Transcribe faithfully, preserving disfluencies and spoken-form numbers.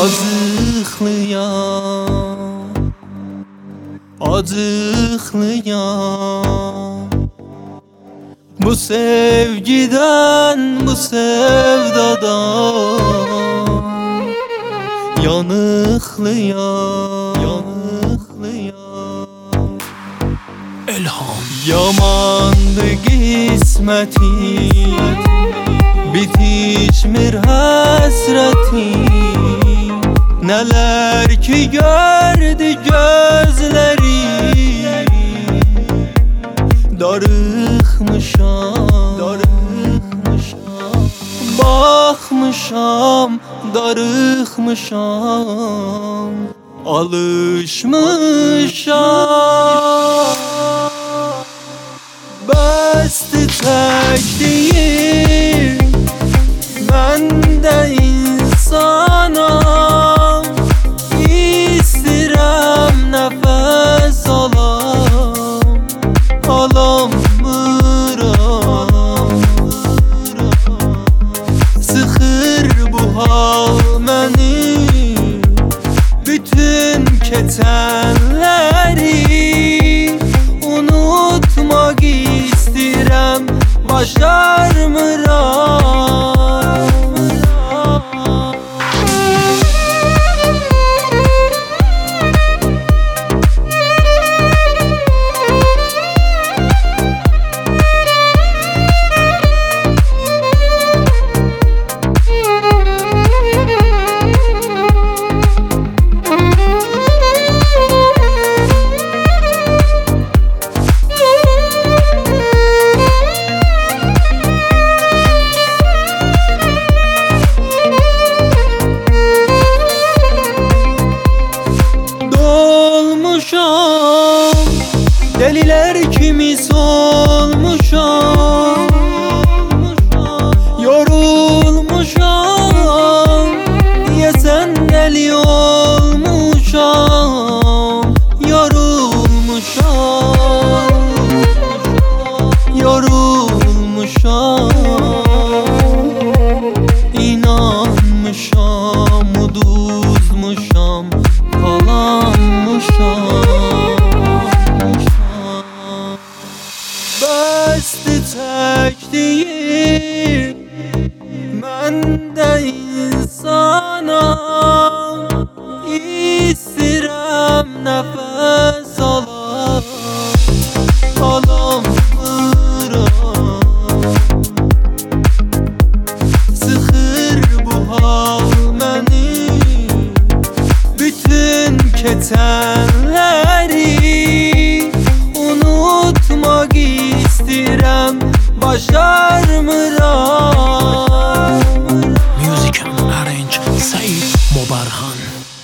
Azıqlıyam, acıqlıyam bu sevgiden, bu sevdadan. Yanıqlıyam, yanıqlıyam. Elham. Yamandı qismətim, bitişmir həsrətim. Nələr ki gördü gözlərim. Darıxmışam, darıxmışam. Baxmışam, darıxmışam. Alışmışam. Bəsdi çəkdiyim, mən də insanam. İstirəm nəfəs alam, alamıram. Sıxır bu hal məni, bütün keçənləri unutmaq istirəm, başarmıram. Deliler kimi solmuşam, yorulmuşam. Diyesen deli olmuşam, yorulmuşam, yorulmuşam. İnanmışam, uduzmuşam, kalanmışam. Bəsdi çəkdiyim, mən də insanam. İstirəm nəfəs alam, alamıram. Sıxır bu hal məni, bütün keçənləri unutmaq istirəm, başarmıram. Music and arrange Said Mobarhan.